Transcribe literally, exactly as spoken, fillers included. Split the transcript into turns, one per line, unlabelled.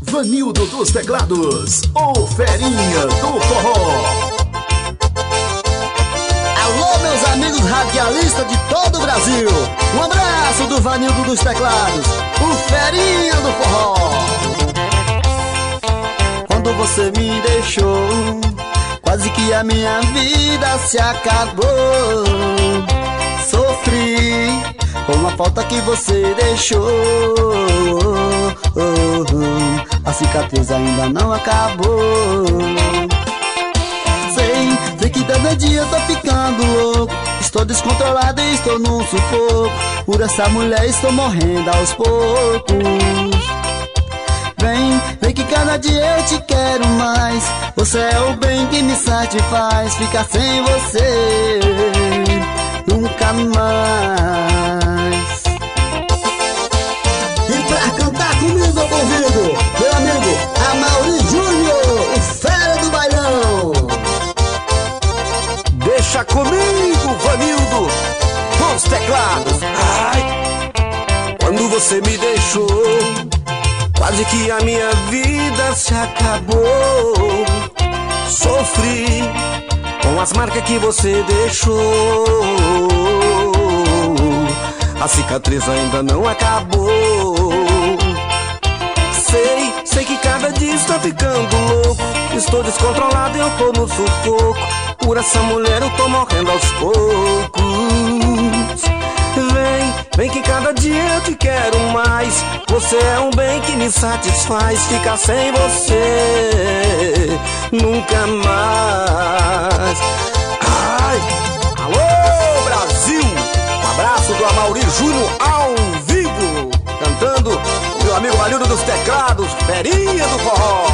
Vanildo dos Teclados, o Ferinha do Forró.
Alô, meus amigos radialistas de todo o Brasil. Um abraço do Vanildo dos Teclados, o Ferinha do Forró. Quando você me deixou, quase que a minha vida se acabou. Sofri com a falta que você deixou. A cicatriz ainda não acabou. Sei, sei que cada dia eu tô ficando louco. Estou descontrolado e estou num sufoco. Por essa mulher estou morrendo aos poucos. Vem, vem que cada dia eu te quero mais. Você é o bem que me satisfaz. Ficar sem você nunca mais. E pra cantar comigo eu convido meu amigo Amaury Júnior, o fera do bailão.
Deixa comigo, Vanildo dos Teclados. Ai, quando você me deixou, quase que a minha vida se acabou. Sofri com as marcas que você deixou. A cicatriz ainda não acabou. Sei, sei que cada dia está ficando louco. Estou descontrolado e eu tô no sufoco. Por essa mulher eu tô morrendo aos poucos. Vem, vem que cada dia eu te quero mais. Você é um bem que me satisfaz. Ficar sem você nunca mais. Ai, alô Brasil! Um abraço do Amaury Júnior ao vivo, cantando o meu amigo Vanildo dos Teclados, Ferinha do Forró.